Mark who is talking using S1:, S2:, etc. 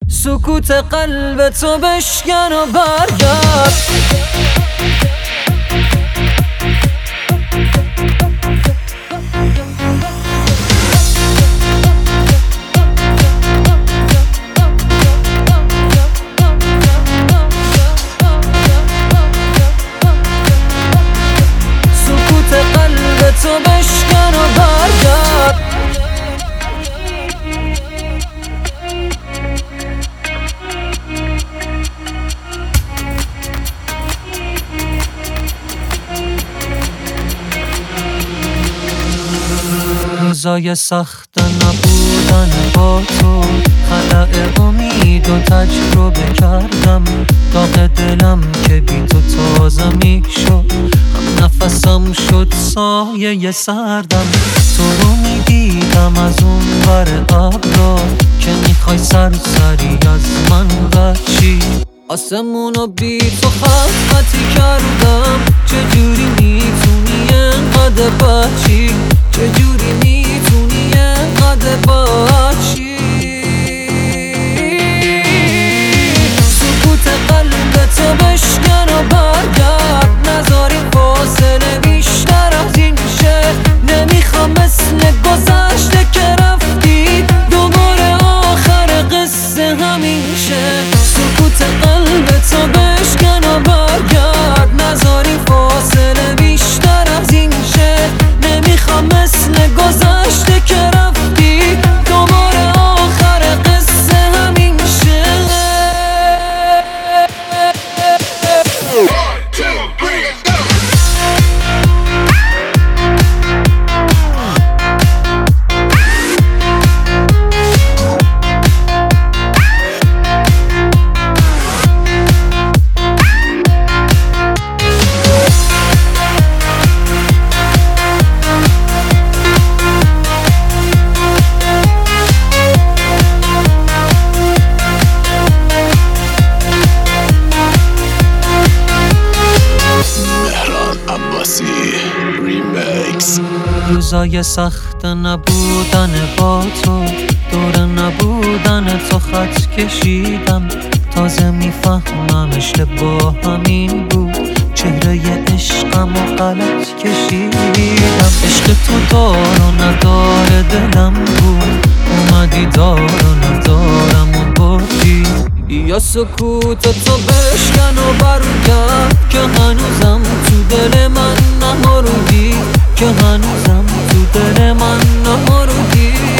S1: سکوت قلب تو بشکن و برگرد. سکوت قلب تو بشکن و برگرد. روزای سخت نبودن با تو، خلأ امید و تجربه کردم. داغ دلم که بی تو تازه می شد، هم نفسم شد سایه سردم. تو رو می دیدم از اون ور ابرا، که میخوای سری از من بچی. آسمونو بی تو خطی کردم. چجوری میتونی انقدر بچی؟ چجوری میتونی انقدر بچی؟ سکوت قلب تو بشکن و برگرد. نذاری فاصله بیشتر از این شه. نمیخوام مثل گذشته که رفتی دوباره آخر قصه همین شه. سکوت قلب تو بشکن و برگرد. نذاری فاصله بیشتر از این شه. نمیخوام مثل گذشته که رفتی دوباره آخر قصه همین شه. روزای سخت نبودن با تو، دور نبودن تو خط کشیدم. تازه میفهمم اشتباه همین بود، چهره عشقم و غلط کشیدم. عشق تو دار و ندار دلم بود، اومدی دار و ندارم و بردی. یا سکوت تو بشکن و برگرد، که هنوزم تو دل من نمردی. که هنوزم تو دل من نمردی.